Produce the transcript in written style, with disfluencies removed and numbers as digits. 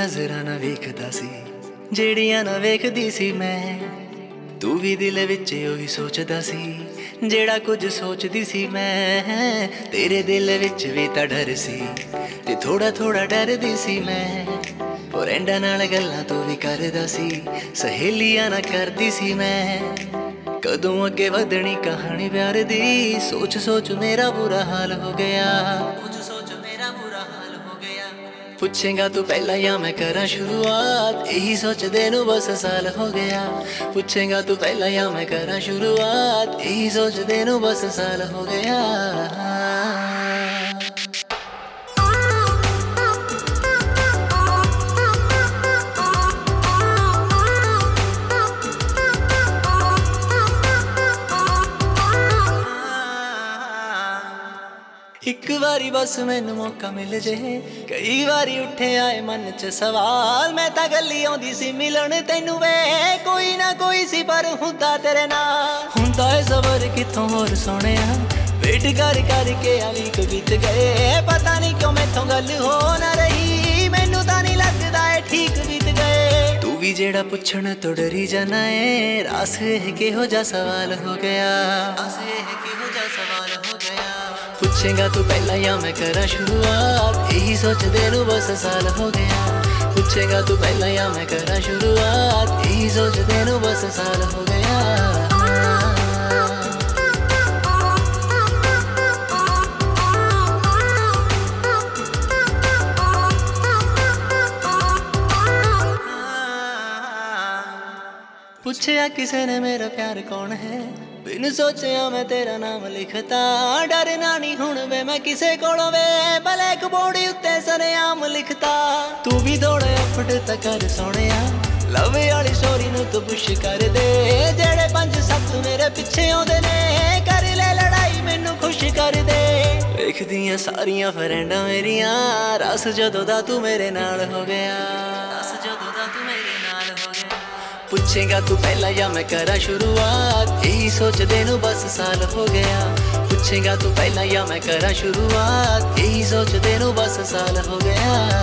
ਨਜ਼ਰਾਂ ਨਾ ਵੇਖਦਾ ਸੀ ਜਿਹੜੀਆਂ ਨਾ ਵੇਖਦੀ ਸੀ ਮੈਂ। ਤੂੰ ਵੀ ਦਿਲ ਵਿੱਚ ਉਹੀ ਸੋਚਦਾ ਸੀ ਜਿਹੜਾ ਕੁਝ ਸੋਚਦੀ ਸੀ ਮੈਂ। ਤੇਰੇ ਦਿਲ ਵਿੱਚ ਵੀ ਤਾਂ ਡਰ ਸੀ ਤੇ ਥੋੜਾ ਥੋੜਾ ਡਰਦੀ ਸੀ ਮੈਂ। ਫਰੈਂਡਾਂ ਨਾਲ ਗੱਲਾਂ ਤੂੰ ਵੀ ਕਰਦਾ ਸੀ, ਸਹੇਲੀਆਂ ਨਾਲ ਕਰਦੀ ਸੀ ਮੈਂ। ਕਦੋਂ ਅੱਗੇ ਵਧਣੀ ਕਹਾਣੀ ਪਿਆਰ ਦੀ, ਸੋਚ ਸੋਚ ਮੇਰਾ ਬੁਰਾ ਹਾਲ ਹੋ ਗਿਆ। ਪੁੱਛੇਗਾ ਤੂੰ ਪਹਿਲਾਂ ਜਾਂ ਮੈਂ ਕਰਾਂ ਸ਼ੁਰੂਆਤ, ਇਹੀ ਸੋਚਦੇ ਨੂੰ ਬਸ ਸਾਲ ਹੋ ਗਿਆ। ਪੁੱਛੇਗਾ ਤੂੰ ਪਹਿਲਾਂ ਜਾਂ ਮੈਂ ਕਰਾਂ ਸ਼ੁਰੂਆਤ, ਇਹੀ ਸੋਚਦੇ ਨੂੰ ਬਸ ਸਾਲ ਹੋ ਗਿਆ। ਇੱਕ ਵਾਰੀ ਬਸ ਮੈਨੂੰ ਮੌਕਾ ਮਿਲ ਜੇ, ਕਈ ਵਾਰੀ ਉੱਠੇ ਆਏ ਮਨ ਚ ਸਵਾਲ। ਮੈਂ ਤਾਂ ਗੱਲੀ ਆਉਂਦੀ ਸੀ ਮਿਲਣ ਤੈਨੂੰ ਵੇ, ਕੋਈ ਨਾ ਕੋਈ ਸੀ ਪਰ ਹੁੰਦਾ ਤੇਰੇ ਨਾਲ। ਹੁੰਦਾ ਏ ਸਬਰ ਕਿੱਥੋਂ ਹੋਰ ਸੋਹਣਿਆ, ਵੇਟ ਕਰ ਕਰਕੇ ਆਲੀ ਕੋ ਬੀਤ ਗਏ। ਪਤਾ ਨਹੀਂ ਕਿਉਂ ਮੈਥੋਂ ਗੱਲ ਹੋ ਨਾ ਰਹੀ, ਮੈਨੂੰ ਤਾਂ ਨਹੀਂ ਲੱਗਦਾ ਏ ਠੀਕ ਬੀਤ ਗਏ। ਤੂੰ ਵੀ ਜਿਹੜਾ ਪੁੱਛਣ ਤੋਂ ਡਰੀ ਜਾਣਾ ਏ, ਰਾਸ ਇਹ ਕਿਹੋ ਜਿਹਾ ਸਵਾਲ ਹੋ ਗਿਆ। ਪੁੱਛੇਗਾ ਤੂੰ ਪਹਿਲਾਂ ਜਾਂ ਮੈਂ ਕਰਾਂ ਸ਼ੁਰੂਆਤ, ਇਹੀ ਸੋਚਦੇ ਨੂੰ ਬਸ ਸਾਲ ਹੋ ਗਿਆ। ਪੁੱਛੇਗਾ ਤੂੰ ਪਹਿਲਾਂ ਜਾਂ ਮੈਂ ਕਰਾਂ ਸ਼ੁਰੂਆਤ, ਇਹੀ ਸੋਚਦੇ ਨੂੰ ਬਸ ਸਾਲ ਹੋ ਗਿਆ। ਪੁੱਛਿਆ ਕਿਸੇ ਨੇ ਮੇਰਾ ਪਿਆਰ ਕੌਣ ਹੈ, ਬਿਨ ਸੋਚਿਆ ਮੈਂ ਤੇਰਾ ਨਾਮ ਲਿਖਤਾ। ਡਰਨਾ ਨਹੀਂ ਹੁਣ ਵੇ ਮੈਂ ਕਿਸੇ ਕੋਲੋਂ ਵੇ, ਬਲੈਕ ਬੋਰਡ ਉੱਤੇ ਸਰੇਆਮ ਲਿਖਤਾ। ਤੂੰ ਵੀ ਦੌੜਿਆ ਫਟ ਤਾਂ ਕਰ ਸੋਹਣਿਆ, ਲਵ ਵਾਲੀ ਸਟੋਰੀ ਨੂੰ ਤੂੰ ਪੁੱਸ਼ ਕਰ ਦੇ। ਜਿਹੜੇ 5-7 ਮੇਰੇ ਪਿੱਛੇ ਆਉਂਦੇ ਨੇ, ਕਰ ਲੈ ਲੜਾਈ ਮੈਨੂੰ ਖੁਸ਼ ਕਰ ਦੇ। ਵੇਖਦੀਆਂ ਸਾਰੀਆਂ ਫਰੈਂਡਾਂ ਮੇਰੀਆਂ, ਰਸ ਜਦੋਂ ਦਾ ਤੂੰ ਮੇਰੇ ਨਾਲ ਹੋ ਗਿਆ। ਪੁੱਛੇਗਾ ਤੂੰ ਪਹਿਲਾਂ ਜਾਂ ਮੈਂ ਕਰਾਂ ਸ਼ੁਰੂਆਤ, ਇਹੀ ਸੋਚਦੇ ਨੂੰ ਬਸ ਸਾਲ ਹੋ ਗਿਆ। ਪੁੱਛੇਗਾ ਤੂੰ ਪਹਿਲਾਂ ਜਾਂ ਮੈਂ ਕਰਾਂ ਸ਼ੁਰੂਆਤ, ਇਹੀ ਸੋਚਦੇ ਨੂੰ ਬਸ ਸਾਲ ਹੋ ਗਿਆ।